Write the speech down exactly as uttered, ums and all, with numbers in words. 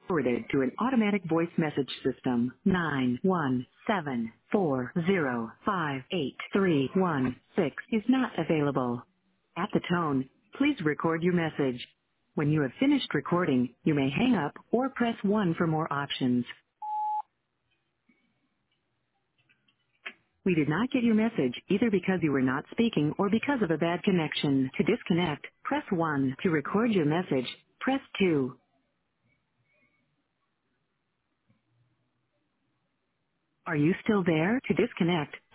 Forwarded to an automatic voice message system. Nine one seven four zero five eight three one six is not available. At the tone, please record your message. When you have finished recording, you may hang up or press one for more options. We did not get your message either because you were not speaking or because of a bad connection. To disconnect, press one. To record your message, press two. Are you still there? To disconnect,